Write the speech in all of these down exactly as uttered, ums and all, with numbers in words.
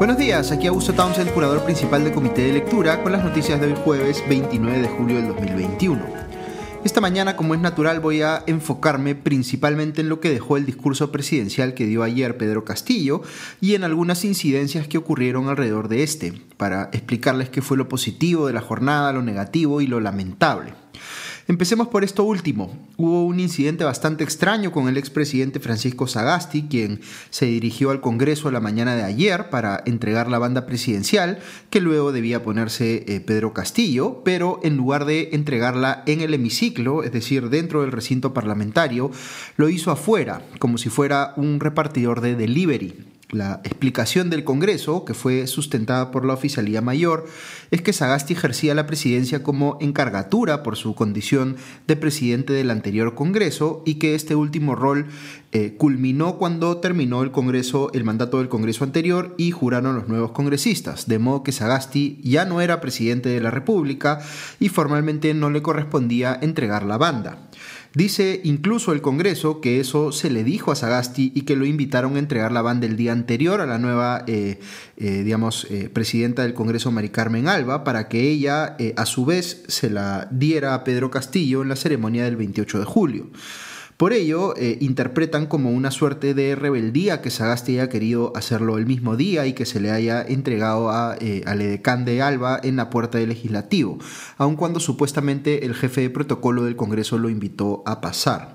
Buenos días, aquí Augusto Townsend, curador principal del Comité de Lectura, con las noticias de hoy jueves veintinueve de julio del dos mil veintiuno. Esta mañana, como es natural, voy a enfocarme principalmente en lo que dejó el discurso presidencial que dio ayer Pedro Castillo y en algunas incidencias que ocurrieron alrededor de este, para explicarles qué fue lo positivo de la jornada, lo negativo y lo lamentable. Empecemos por esto último. Hubo un incidente bastante extraño con el expresidente Francisco Sagasti, quien se dirigió al Congreso la mañana de ayer para entregar la banda presidencial, que luego debía ponerse eh, Pedro Castillo, pero en lugar de entregarla en el hemiciclo, es decir, dentro del recinto parlamentario, lo hizo afuera, como si fuera un repartidor de delivery. La explicación del Congreso, que fue sustentada por la Oficialía Mayor, es que Sagasti ejercía la presidencia como encargatura por su condición de presidente del anterior Congreso y que este último rol eh, culminó cuando terminó el Congreso, el mandato del Congreso anterior y juraron los nuevos congresistas, de modo que Sagasti ya no era presidente de la República y formalmente no le correspondía entregar la banda. Dice incluso el Congreso que eso se le dijo a Sagasti y que lo invitaron a entregar la banda el día anterior a la nueva eh, eh, digamos, eh, presidenta del Congreso, Mari Carmen Alba, para que ella eh, a su vez se la diera a Pedro Castillo en la ceremonia del veintiocho de julio. Por ello, eh, interpretan como una suerte de rebeldía que Sagasti haya querido hacerlo el mismo día y que se le haya entregado a, eh, al edecán de Alba en la puerta del Legislativo, aun cuando supuestamente el jefe de protocolo del Congreso lo invitó a pasar.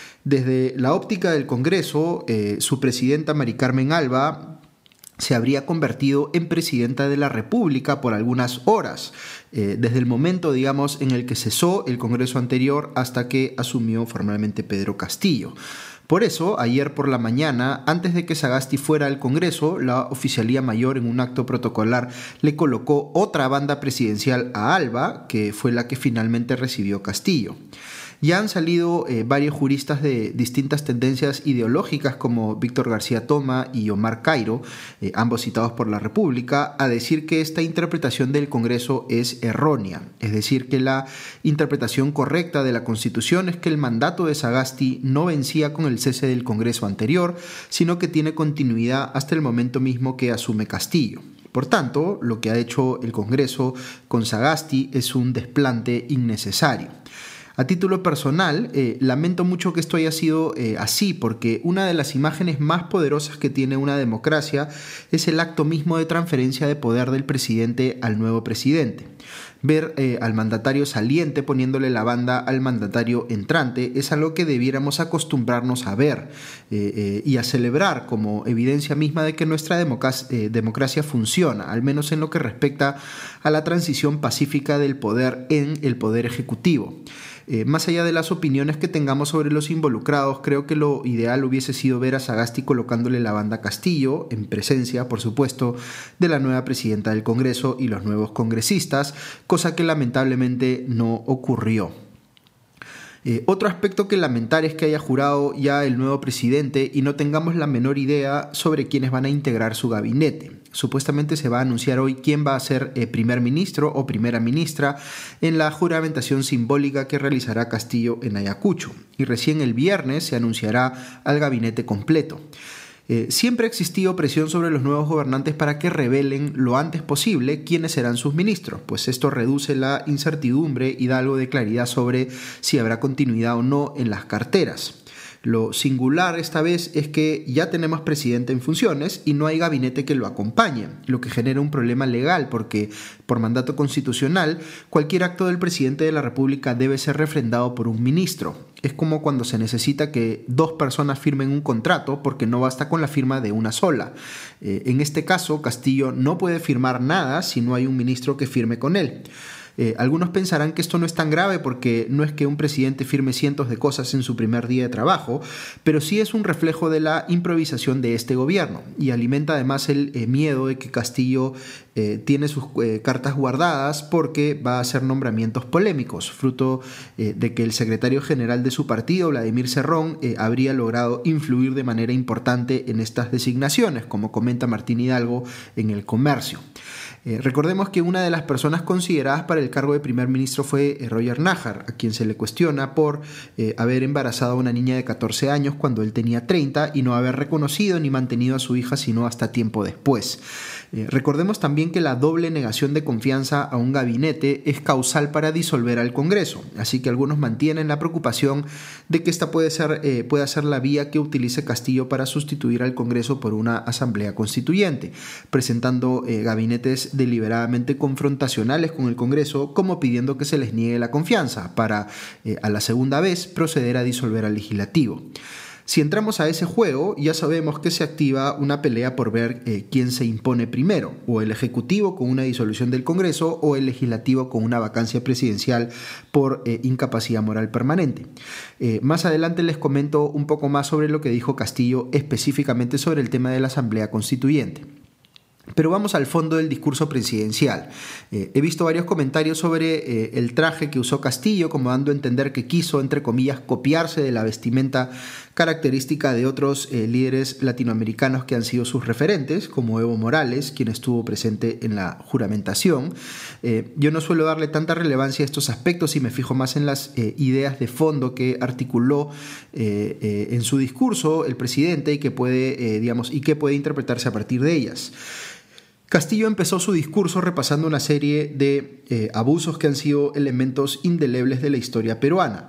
Desde la óptica del Congreso, eh, su presidenta Mari Carmen Alba se habría convertido en presidenta de la República por algunas horas, eh, desde el momento, digamos, en el que cesó el Congreso anterior hasta que asumió formalmente Pedro Castillo. Por eso, ayer por la mañana, antes de que Sagasti fuera al Congreso, la Oficialía Mayor en un acto protocolar le colocó otra banda presidencial a Alba, que fue la que finalmente recibió Castillo. Ya han salido eh, varios juristas de distintas tendencias ideológicas como Víctor García Toma y Omar Cairo, eh, ambos citados por la República, a decir que esta interpretación del Congreso es errónea. Es decir, que la interpretación correcta de la Constitución es que el mandato de Sagasti no vencía con el cese del Congreso anterior, sino que tiene continuidad hasta el momento mismo que asume Castillo. Por tanto, lo que ha hecho el Congreso con Sagasti es un desplante innecesario. A título personal, eh, lamento mucho que esto haya sido eh, así, porque una de las imágenes más poderosas que tiene una democracia es el acto mismo de transferencia de poder del presidente al nuevo presidente. Ver eh, al mandatario saliente poniéndole la banda al mandatario entrante es algo que debiéramos acostumbrarnos a ver eh, eh, y a celebrar como evidencia misma de que nuestra democracia, eh, democracia funciona, al menos en lo que respecta a la transición pacífica del poder en el poder ejecutivo. Eh, más allá de las opiniones que tengamos sobre los involucrados, creo que lo ideal hubiese sido ver a Sagasti colocándole la banda a Castillo, en presencia, por supuesto, de la nueva presidenta del Congreso y los nuevos congresistas, cosa que lamentablemente no ocurrió. Eh, otro aspecto que lamentar es que haya jurado ya el nuevo presidente y no tengamos la menor idea sobre quiénes van a integrar su gabinete. Supuestamente se va a anunciar hoy quién va a ser eh, primer ministro o primera ministra en la juramentación simbólica que realizará Castillo en Ayacucho. Y recién el viernes se anunciará al gabinete completo. Eh, siempre ha existido presión sobre los nuevos gobernantes para que revelen lo antes posible quiénes serán sus ministros, pues esto reduce la incertidumbre y da algo de claridad sobre si habrá continuidad o no en las carteras. Lo singular esta vez es que ya tenemos presidente en funciones y no hay gabinete que lo acompañe, lo que genera un problema legal porque, por mandato constitucional, cualquier acto del presidente de la República debe ser refrendado por un ministro. Es como cuando se necesita que dos personas firmen un contrato porque no basta con la firma de una sola. Eh, en este caso, Castillo no puede firmar nada si no hay un ministro que firme con él. Eh, algunos pensarán que esto no es tan grave porque no es que un presidente firme cientos de cosas en su primer día de trabajo, pero sí es un reflejo de la improvisación de este gobierno y alimenta además el eh, miedo de que Castillo eh, tiene sus eh, cartas guardadas porque va a hacer nombramientos polémicos, fruto eh, de que el secretario general de su partido, Vladimir Cerrón, eh, habría logrado influir de manera importante en estas designaciones, como comenta Martín Hidalgo en El Comercio. Eh, recordemos que una de las personas consideradas para el cargo de primer ministro fue eh, Roger Nájar, a quien se le cuestiona por eh, haber embarazado a una niña de catorce años cuando él tenía treinta y no haber reconocido ni mantenido a su hija sino hasta tiempo después. Eh, recordemos también que la doble negación de confianza a un gabinete es causal para disolver al Congreso, así que algunos mantienen la preocupación de que esta puede ser, eh, pueda ser la vía que utilice Castillo para sustituir al Congreso por una asamblea constituyente, presentando eh, gabinetes deliberadamente confrontacionales con el Congreso, como pidiendo que se les niegue la confianza para, eh, a la segunda vez, proceder a disolver al legislativo. Si entramos a ese juego, ya sabemos que se activa una pelea por ver eh, quién se impone primero, o el Ejecutivo con una disolución del Congreso o el Legislativo con una vacancia presidencial por eh, incapacidad moral permanente. Eh, más adelante les comento un poco más sobre lo que dijo Castillo específicamente sobre el tema de la Asamblea Constituyente. Pero vamos al fondo del discurso presidencial. Eh, he visto varios comentarios sobre eh, el traje que usó Castillo, como dando a entender que quiso, entre comillas, copiarse de la vestimenta característica de otros eh, líderes latinoamericanos que han sido sus referentes, como Evo Morales, quien estuvo presente en la juramentación. Eh, yo no suelo darle tanta relevancia a estos aspectos y me fijo más en las eh, ideas de fondo que articuló eh, eh, en su discurso el presidente y que puede, eh, digamos, y que puede interpretarse a partir de ellas. Castillo empezó su discurso repasando una serie de eh, abusos que han sido elementos indelebles de la historia peruana.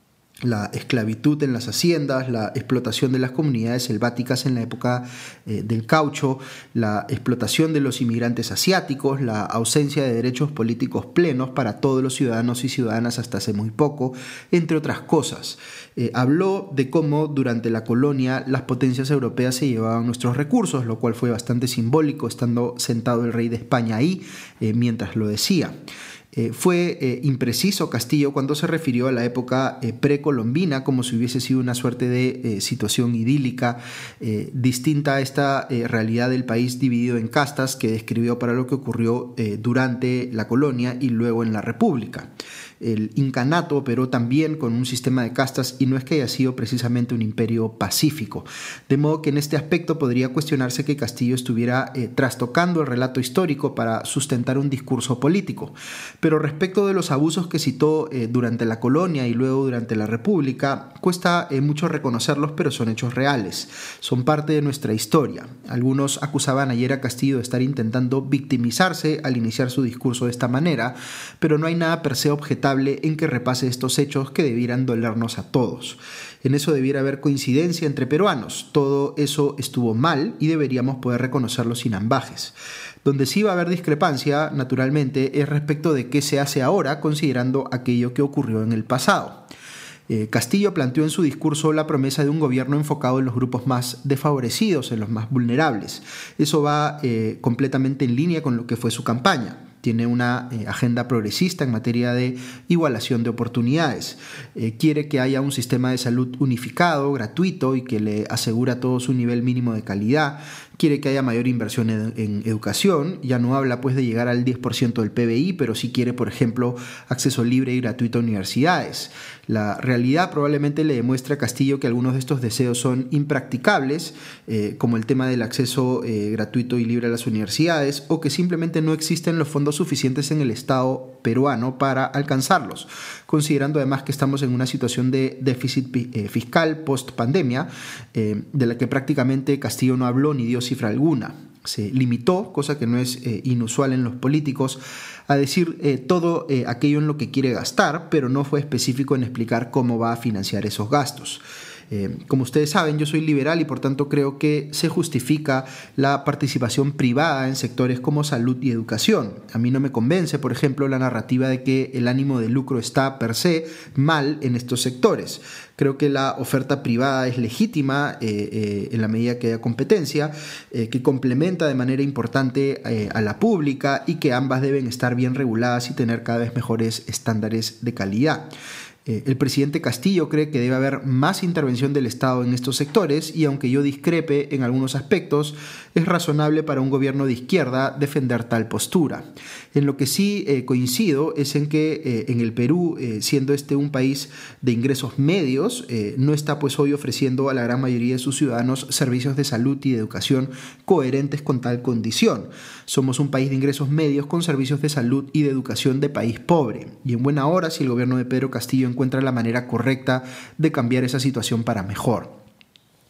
La esclavitud en las haciendas, la explotación de las comunidades selváticas en la época eh, del caucho, la explotación de los inmigrantes asiáticos, la ausencia de derechos políticos plenos para todos los ciudadanos y ciudadanas hasta hace muy poco, entre otras cosas. Eh, habló de cómo durante la colonia las potencias europeas se llevaban nuestros recursos, lo cual fue bastante simbólico, estando sentado el rey de España ahí eh, mientras lo decía. Eh, fue eh, impreciso Castillo cuando se refirió a la época eh, precolombina como si hubiese sido una suerte de eh, situación idílica, eh, distinta a esta eh, realidad del país dividido en castas que describió para lo que ocurrió eh, durante la colonia y luego en la República. El incanato operó también con un sistema de castas y no es que haya sido precisamente un imperio pacífico. De modo que en este aspecto podría cuestionarse que Castillo estuviera eh, trastocando el relato histórico para sustentar un discurso político. Pero respecto de los abusos que citó eh, durante la colonia y luego durante la República, cuesta eh, mucho reconocerlos, pero son hechos reales. Son parte de nuestra historia. Algunos acusaban ayer a Castillo de estar intentando victimizarse al iniciar su discurso de esta manera, pero no hay nada per se objetable en que repase estos hechos que debieran dolernos a todos. En eso debiera haber coincidencia entre peruanos. Todo eso estuvo mal y deberíamos poder reconocerlo sin ambajes. Donde sí va a haber discrepancia, naturalmente, es respecto de qué se hace ahora considerando aquello que ocurrió en el pasado. Eh, Castillo planteó en su discurso la promesa de un gobierno enfocado en los grupos más desfavorecidos, en los más vulnerables. Eso va eh, completamente en línea con lo que fue su campaña. Tiene una eh, agenda progresista en materia de igualación de oportunidades. Eh, quiere que haya un sistema de salud unificado, gratuito y que le asegure a todos un nivel mínimo de calidad. Quiere que haya mayor inversión en, en educación. Ya no habla pues de llegar al diez por ciento del P B I, pero sí quiere, por ejemplo, acceso libre y gratuito a universidades. La realidad probablemente le demuestra a Castillo que algunos de estos deseos son impracticables, eh, como el tema del acceso eh, gratuito y libre a las universidades, o que simplemente no existen los fondos suficientes en el Estado peruano para alcanzarlos, considerando además que estamos en una situación de déficit eh, fiscal post-pandemia, eh, de la que prácticamente Castillo no habló ni dio cifra alguna. Se limitó, cosa que no es eh, inusual en los políticos, a decir eh, todo eh, aquello en lo que quiere gastar, pero no fue específico en explicar cómo va a financiar esos gastos. Eh, como ustedes saben, yo soy liberal y por tanto creo que se justifica la participación privada en sectores como salud y educación. A mí no me convence, por ejemplo, la narrativa de que el ánimo de lucro está per se mal en estos sectores. Creo que la oferta privada es legítima eh, eh, en la medida que haya competencia, eh, que complementa de manera importante eh, a la pública y que ambas deben estar bien reguladas y tener cada vez mejores estándares de calidad. El presidente Castillo cree que debe haber más intervención del Estado en estos sectores y aunque yo discrepe en algunos aspectos, es razonable para un gobierno de izquierda defender tal postura. En lo que sí eh, coincido es en que eh, en el Perú, eh, siendo este un país de ingresos medios, eh, no está pues hoy ofreciendo a la gran mayoría de sus ciudadanos servicios de salud y de educación coherentes con tal condición. Somos un país de ingresos medios con servicios de salud y de educación de país pobre. Y en buena hora si el gobierno de Pedro Castillo encuentra la manera correcta de cambiar esa situación para mejor.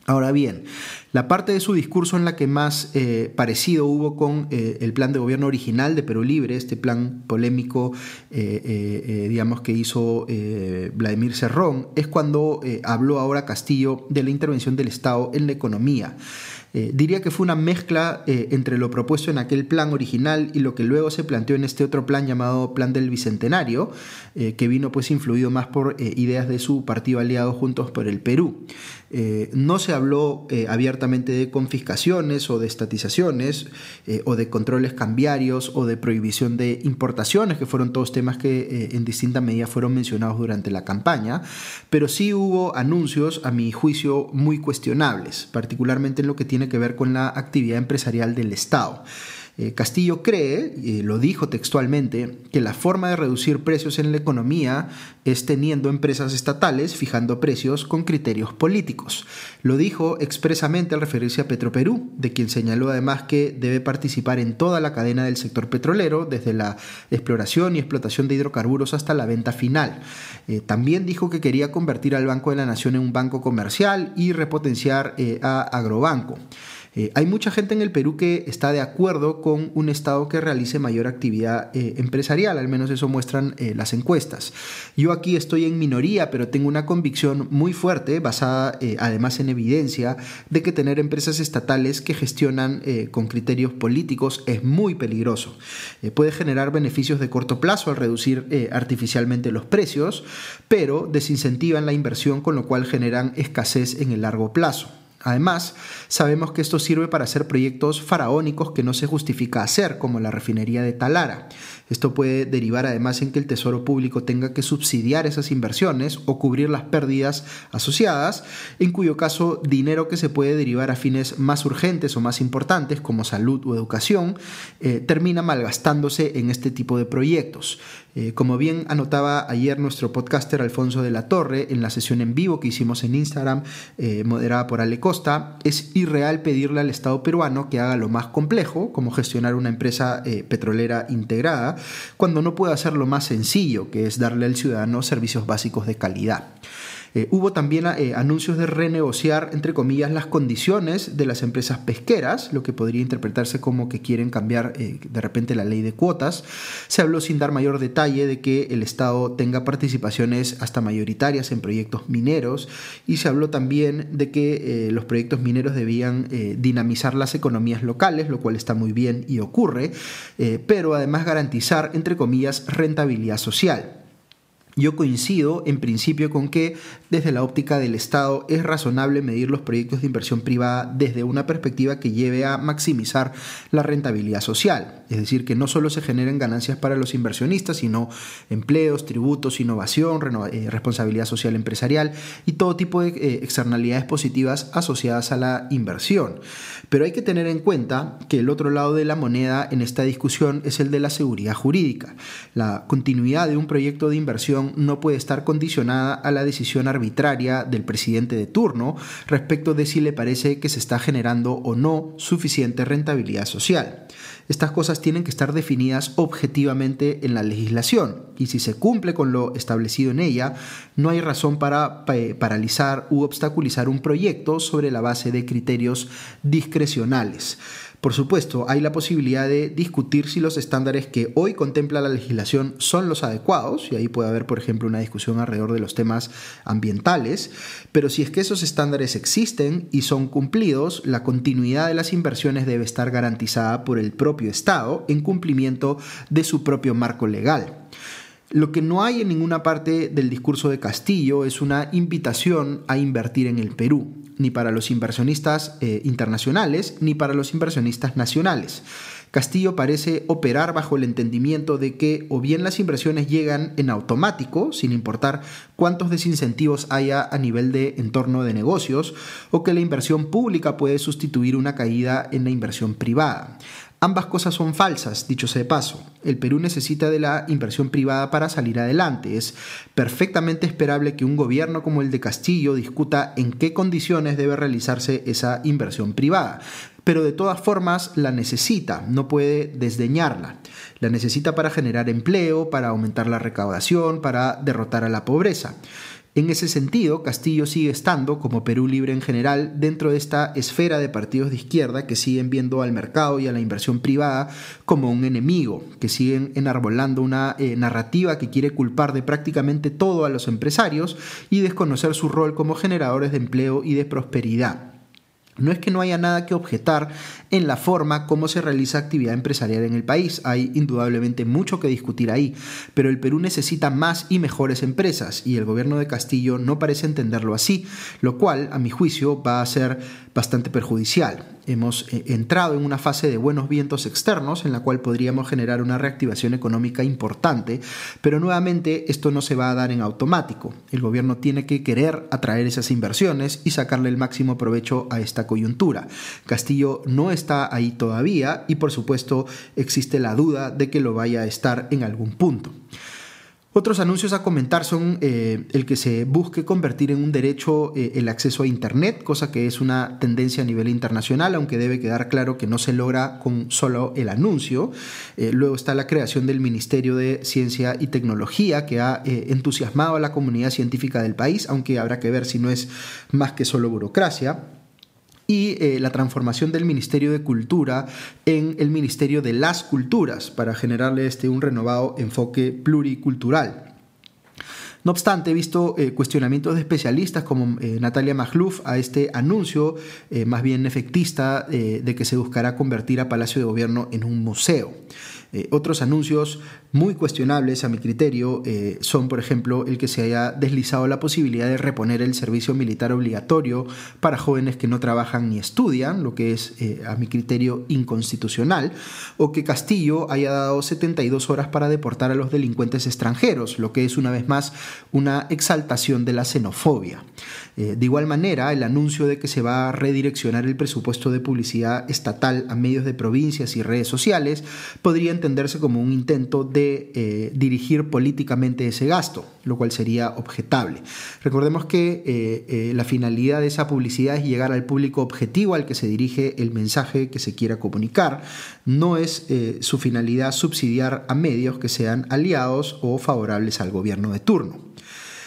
Ahora bien, la parte de su discurso en la que más eh, parecido hubo con eh, el plan de gobierno original de Perú Libre, este plan polémico, eh, eh, eh, digamos, que hizo eh, Vladimir Cerrón, es cuando eh, habló ahora Castillo de la intervención del Estado en la economía. Eh, diría que fue una mezcla eh, entre lo propuesto en aquel plan original y lo que luego se planteó en este otro plan llamado Plan del Bicentenario, eh, que vino pues influido más por eh, ideas de su partido aliado Juntos por el Perú. Eh, no se habló eh, abiertamente de confiscaciones o de estatizaciones eh, o de controles cambiarios o de prohibición de importaciones, que fueron todos temas que eh, en distinta medida fueron mencionados durante la campaña, pero sí hubo anuncios, a mi juicio, muy cuestionables, particularmente en lo que tiene que ver con la actividad empresarial del Estado. Eh, Castillo cree, eh, lo dijo textualmente, que la forma de reducir precios en la economía es teniendo empresas estatales fijando precios con criterios políticos. Lo dijo expresamente al referirse a Petroperú, de quien señaló además que debe participar en toda la cadena del sector petrolero, desde la exploración y explotación de hidrocarburos hasta la venta final. Eh, también dijo que quería convertir al Banco de la Nación en un banco comercial y repotenciar eh, a Agrobanco. Eh, hay mucha gente en el Perú que está de acuerdo con un Estado que realice mayor actividad eh, empresarial, al menos eso muestran eh, las encuestas. Yo aquí estoy en minoría, pero tengo una convicción muy fuerte, basada eh, además en evidencia, de que tener empresas estatales que gestionan eh, con criterios políticos es muy peligroso. Eh, puede generar beneficios de corto plazo al reducir eh, artificialmente los precios, pero desincentivan la inversión, con lo cual generan escasez en el largo plazo. Además, sabemos que esto sirve para hacer proyectos faraónicos que no se justifica hacer, como la refinería de Talara. Esto puede derivar además en que el Tesoro Público tenga que subsidiar esas inversiones o cubrir las pérdidas asociadas, en cuyo caso dinero que se puede derivar a fines más urgentes o más importantes, como salud o educación, eh, termina malgastándose en este tipo de proyectos. Eh, como bien anotaba ayer nuestro podcaster Alfonso de la Torre en la sesión en vivo que hicimos en Instagram, eh, moderada por Ale Costa, es irreal pedirle al Estado peruano que haga lo más complejo, como gestionar una empresa eh, petrolera integrada, cuando no puede hacer lo más sencillo, que es darle al ciudadano servicios básicos de calidad. Eh, hubo también eh, anuncios de renegociar, entre comillas, las condiciones de las empresas pesqueras, lo que podría interpretarse como que quieren cambiar eh, de repente la ley de cuotas. Se habló sin dar mayor detalle de que el Estado tenga participaciones hasta mayoritarias en proyectos mineros, y se habló también de que eh, los proyectos mineros debían eh, dinamizar las economías locales, lo cual está muy bien y ocurre, eh, pero además garantizar, entre comillas, rentabilidad social. Yo coincido en principio con que desde la óptica del Estado es razonable medir los proyectos de inversión privada desde una perspectiva que lleve a maximizar la rentabilidad social, es decir, que no solo se generen ganancias para los inversionistas, sino empleos, tributos, innovación, reno- eh, responsabilidad social empresarial y todo tipo de eh, externalidades positivas asociadas a la inversión. Pero hay que tener en cuenta que el otro lado de la moneda en esta discusión es el de la seguridad jurídica. La continuidad de un proyecto de inversión no puede estar condicionada a la decisión arbitraria del presidente de turno respecto de si le parece que se está generando o no suficiente rentabilidad social. Estas cosas tienen que estar definidas objetivamente en la legislación, y si se cumple con lo establecido en ella, no hay razón para paralizar u obstaculizar un proyecto sobre la base de criterios discrecionales. Por supuesto, hay la posibilidad de discutir si los estándares que hoy contempla la legislación son los adecuados, y ahí puede haber, por ejemplo, una discusión alrededor de los temas ambientales, pero si es que esos estándares existen y son cumplidos, la continuidad de las inversiones debe estar garantizada por el propio Estado en cumplimiento de su propio marco legal. Lo que no hay en ninguna parte del discurso de Castillo es una invitación a invertir en el Perú, ni para los inversionistas eh, internacionales, ni para los inversionistas nacionales. Castillo parece operar bajo el entendimiento de que o bien las inversiones llegan en automático, sin importar cuántos desincentivos haya a nivel de entorno de negocios, o que la inversión pública puede sustituir una caída en la inversión privada. Ambas cosas son falsas, dicho sea de paso. El Perú necesita de la inversión privada para salir adelante. Es perfectamente esperable que un gobierno como el de Castillo discuta en qué condiciones debe realizarse esa inversión privada. Pero de todas formas la necesita, no puede desdeñarla. La necesita para generar empleo, para aumentar la recaudación, para derrotar a la pobreza. En ese sentido, Castillo sigue estando, como Perú Libre en general, dentro de esta esfera de partidos de izquierda que siguen viendo al mercado y a la inversión privada como un enemigo, que siguen enarbolando una eh, narrativa que quiere culpar de prácticamente todo a los empresarios y desconocer su rol como generadores de empleo y de prosperidad. No es que no haya nada que objetar en la forma como se realiza actividad empresarial en el país. Hay indudablemente mucho que discutir ahí, pero el Perú necesita más y mejores empresas y el gobierno de Castillo no parece entenderlo así, lo cual, a mi juicio, va a ser bastante perjudicial. Hemos eh, entrado en una fase de buenos vientos externos en la cual podríamos generar una reactivación económica importante, pero nuevamente esto no se va a dar en automático. El gobierno tiene que querer atraer esas inversiones y sacarle el máximo provecho a esta coyuntura. Castillo no está ahí todavía y por supuesto existe la duda de que lo vaya a estar en algún punto. Otros anuncios a comentar son eh, el que se busque convertir en un derecho eh, el acceso a Internet, cosa que es una tendencia a nivel internacional, aunque debe quedar claro que no se logra con solo el anuncio. Eh, luego está la creación del Ministerio de Ciencia y Tecnología, que ha eh, entusiasmado a la comunidad científica del país, aunque habrá que ver si no es más que solo burocracia. Y eh, la transformación del Ministerio de Cultura en el Ministerio de las Culturas para generarle este un renovado enfoque pluricultural. No obstante, he visto eh, cuestionamientos de especialistas como eh, Natalia Magluf a este anuncio, eh, más bien efectista, eh, de que se buscará convertir a Palacio de Gobierno en un museo. Eh, otros anuncios muy cuestionables a mi criterio eh, son, por ejemplo, el que se haya deslizado la posibilidad de reponer el servicio militar obligatorio para jóvenes que no trabajan ni estudian, lo que es, eh, a mi criterio, inconstitucional, o que Castillo haya dado setenta y dos horas para deportar a los delincuentes extranjeros, lo que es, una vez más, una exaltación de la xenofobia. Eh, de igual manera, el anuncio de que se va a redireccionar el presupuesto de publicidad estatal a medios de provincias y redes sociales podría entenderse como un intento de eh, dirigir políticamente ese gasto, lo cual sería objetable. Recordemos que eh, eh, la finalidad de esa publicidad es llegar al público objetivo al que se dirige el mensaje que se quiera comunicar. No es eh, su finalidad subsidiar a medios que sean aliados o favorables al gobierno de turno.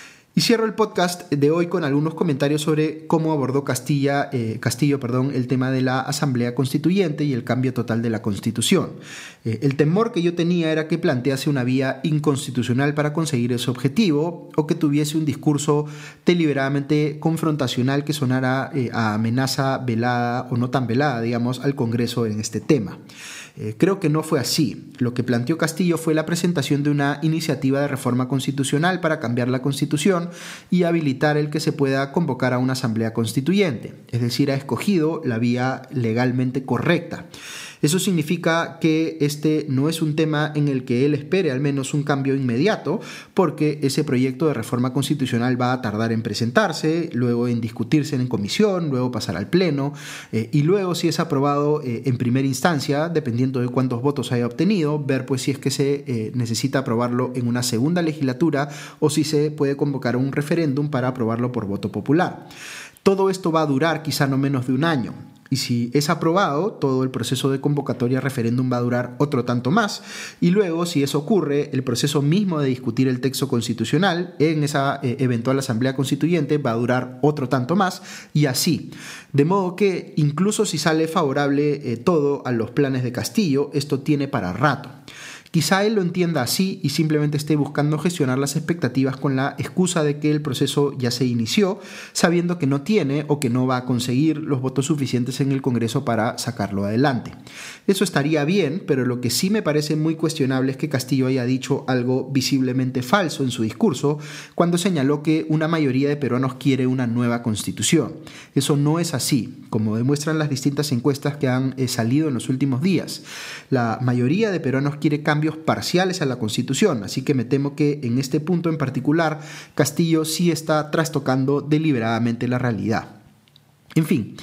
Y cierro el podcast de hoy con algunos comentarios sobre cómo abordó Castilla, eh, Castillo perdón, el tema de la Asamblea Constituyente y el cambio total de la Constitución. Eh, el temor que yo tenía era que plantease una vía inconstitucional para conseguir ese objetivo o que tuviese un discurso deliberadamente confrontacional que sonara eh, a amenaza velada o no tan velada, digamos, al Congreso en este tema. Eh, creo que no fue así. Lo que planteó Castillo fue la presentación de una iniciativa de reforma constitucional para cambiar la Constitución y habilitar el que se pueda convocar a una asamblea constituyente. Es decir, ha escogido la vía legalmente correcta. Eso significa que este no es un tema en el que él espere al menos un cambio inmediato, porque ese proyecto de reforma constitucional va a tardar en presentarse, luego en discutirse en comisión, luego pasar al pleno, eh, y luego, si es aprobado eh, en primera instancia, dependiendo de cuántos votos haya obtenido, ver pues si es que se eh, necesita aprobarlo en una segunda legislatura o si se puede convocar un referéndum para aprobarlo por voto popular. Todo esto va a durar quizá no menos de un año. Y si es aprobado, todo el proceso de convocatoria a referéndum va a durar otro tanto más. Y luego, si eso ocurre, el proceso mismo de discutir el texto constitucional en esa eh, eventual asamblea constituyente va a durar otro tanto más, y así. De modo que, incluso si sale favorable eh, todo a los planes de Castillo, esto tiene para rato. Quizá él lo entienda así y simplemente esté buscando gestionar las expectativas con la excusa de que el proceso ya se inició, sabiendo que no tiene o que no va a conseguir los votos suficientes en el Congreso para sacarlo adelante. Eso estaría bien, pero lo que sí me parece muy cuestionable es que Castillo haya dicho algo visiblemente falso en su discurso cuando señaló que una mayoría de peruanos quiere una nueva constitución. Eso no es así, como demuestran las distintas encuestas que han eh, salido en los últimos días. La mayoría de peruanos quiere cambios parciales a la Constitución, así que me temo que en este punto en particular Castillo sí está trastocando deliberadamente la realidad. En fin,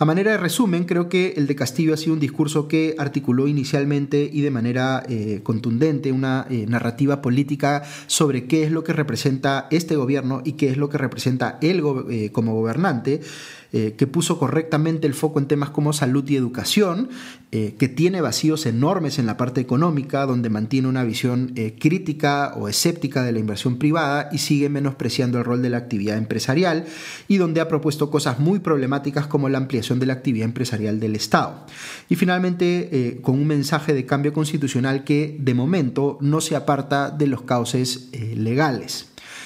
A manera de resumen, creo que el de Castillo ha sido un discurso que articuló inicialmente y de manera eh, contundente una eh, narrativa política sobre qué es lo que representa este gobierno y qué es lo que representa él go- eh, como gobernante, eh, que puso correctamente el foco en temas como salud y educación, eh, que tiene vacíos enormes en la parte económica, donde mantiene una visión eh, crítica o escéptica de la inversión privada y sigue menospreciando el rol de la actividad empresarial, y donde ha propuesto cosas muy problemáticas como la ampliación de la actividad empresarial del Estado. Y finalmente, eh, con un mensaje de cambio constitucional que de momento no se aparta de los cauces eh, legales.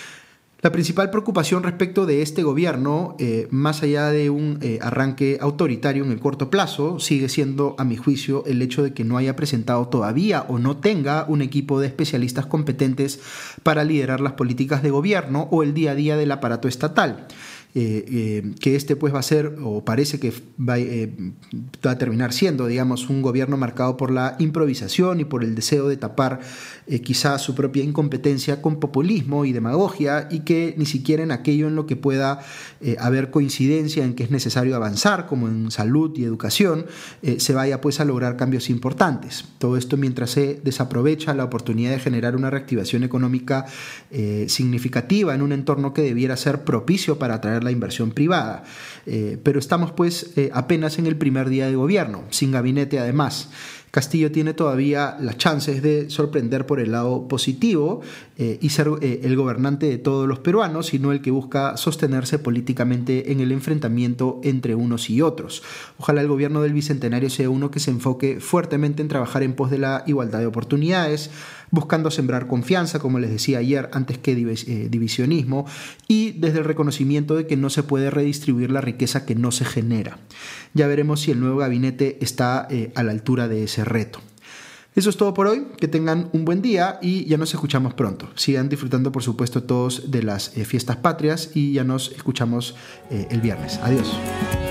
La principal preocupación respecto de este gobierno, eh, más allá de un eh, arranque autoritario en el corto plazo, sigue siendo, a mi juicio, el hecho de que no haya presentado todavía o no tenga un equipo de especialistas competentes para liderar las políticas de gobierno o el día a día del aparato estatal. Eh, eh, que este pues va a ser, o parece que va, eh, va a terminar siendo, digamos, un gobierno marcado por la improvisación y por el deseo de tapar eh, quizá su propia incompetencia con populismo y demagogia, y que ni siquiera en aquello en lo que pueda eh, haber coincidencia en que es necesario avanzar, como en salud y educación, eh, se vaya pues a lograr cambios importantes. Todo esto mientras se desaprovecha la oportunidad de generar una reactivación económica eh, significativa en un entorno que debiera ser propicio para atraer la inversión privada. Eh, pero estamos pues eh, apenas en el primer día de gobierno, sin gabinete además. Castillo tiene todavía las chances de sorprender por el lado positivo eh, y ser eh, el gobernante de todos los peruanos, y no el que busca sostenerse políticamente en el enfrentamiento entre unos y otros. Ojalá el gobierno del Bicentenario sea uno que se enfoque fuertemente en trabajar en pos de la igualdad de oportunidades, buscando sembrar confianza, como les decía ayer, antes que divisionismo, y desde el reconocimiento de que no se puede redistribuir la riqueza que no se genera. Ya veremos si el nuevo gabinete está eh, a la altura de ese reto. Eso es todo por hoy, que tengan un buen día y ya nos escuchamos pronto. Sigan disfrutando, por supuesto, todos de las eh, fiestas patrias, y ya nos escuchamos eh, el viernes. Adiós.